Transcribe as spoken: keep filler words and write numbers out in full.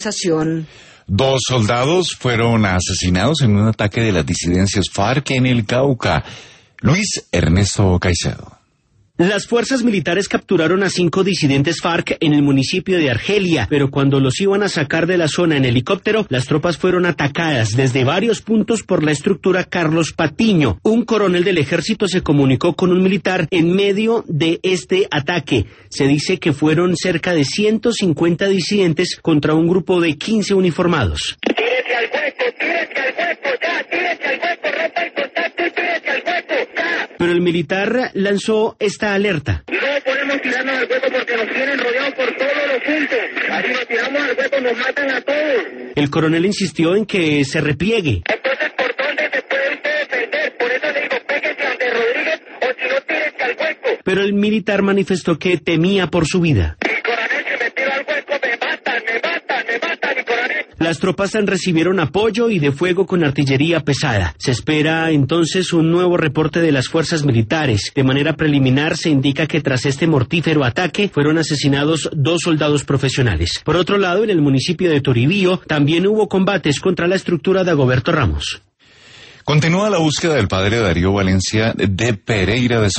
Dos soldados fueron asesinados en un ataque de las disidencias FARC en el Cauca. Luis Ernesto Caicedo. Las fuerzas militares capturaron a cinco disidentes FARC en el municipio de Argelia, pero cuando los iban a sacar de la zona en helicóptero, las tropas fueron atacadas desde varios puntos por la estructura Carlos Patiño. Un coronel del ejército se comunicó con un militar en medio de este ataque. Se dice que fueron cerca de ciento cincuenta disidentes contra un grupo de quince uniformados. ¡Tírese al hueco, tírese al hueco, ya! ¡Tírese al hueco, rompa el contacto y tírese al hueco, ya! Pero el militar lanzó esta alerta. No podemos tirarnos al hueco porque nos tienen rodeados por todos los puntos. Así nos tiramos al hueco, nos matan a todos. El coronel insistió en que se repliegue. Entonces, ¿por dónde se puede usted defender? Por eso le digo, péguese ante Rodríguez o si no, tírese al hueco. Pero el militar manifestó que temía por su vida. Mi coronel, si me tiro al hueco, me matan, me matan, me matan, mi coronel. Las tropas recibieron apoyo y de fuego con artillería pesada. Se espera entonces un nuevo reporte de las fuerzas militares. De manera preliminar se indica que tras este mortífero ataque fueron asesinados dos soldados profesionales. Por otro lado, en el municipio de Toribío también hubo combates contra la estructura de Dagoberto Ramos. Continúa la búsqueda del padre Darío Valencia de Pereira de